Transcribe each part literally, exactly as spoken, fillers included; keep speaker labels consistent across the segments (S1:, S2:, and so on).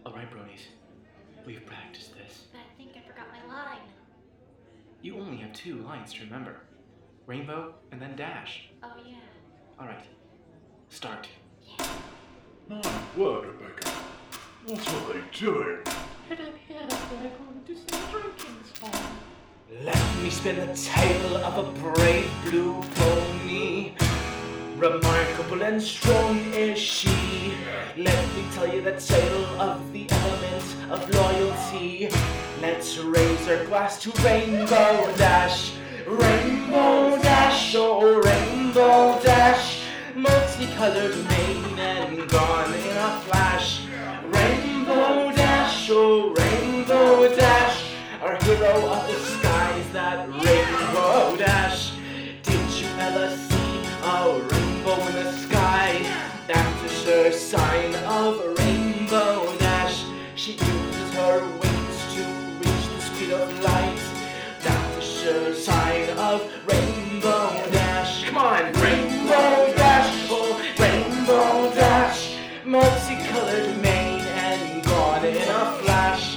S1: Alright, bronies. We've practiced this.
S2: But I think I forgot my line.
S1: You only have two lines to remember. Rainbow and then dash.
S2: Oh, yeah.
S1: Alright. Start.
S2: Yeah.
S3: My word, Rebecca. What are they doing?
S1: Head up, head up, they're going to some drinking song.
S4: Let me spin the tale of a brave blue pony. Remarkable and strong is she. Let me tell you the tale of the element of loyalty. Let's raise our glass to Rainbow Dash. Rainbow Dash, oh Rainbow Dash. Multicolored mane and gone in a flash. Rainbow Dash, oh Rainbow Dash. Our hero of the skies, that Rainbow Dash. Did you ever see a rainbow in the sky? That's a sure sign of Rainbow Dash. She uses her wings to reach the speed of light. That's a sure sign of Rainbow Dash. Come on, Rainbow Dash, oh Rainbow Dash. Multicolored mane and gone in a flash.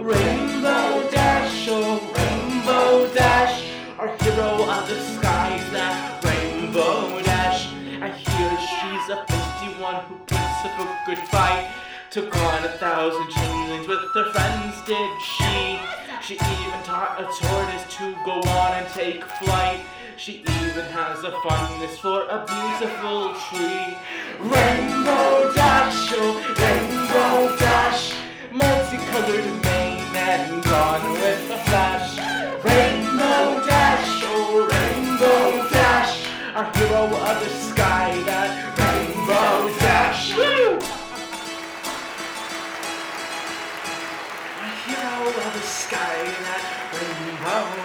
S4: Rainbow Dash, oh Rainbow Dash. Our hero of the skies, that Rainbow Dash. I hear she's a feisty one who puts up a good fight. Took on a thousand changelings with her friends, did she? She even taught a tortoise to go on and take flight. She even has a fondness for a beautiful tree. Rainbow Dash, oh Rainbow Dash. Multicolored mane and gone with a flash. Rainbow Dash, oh Rainbow Dash. Our hero of the sky, that Rainbow Dash. Woo! Our hero of the sky, that Rainbow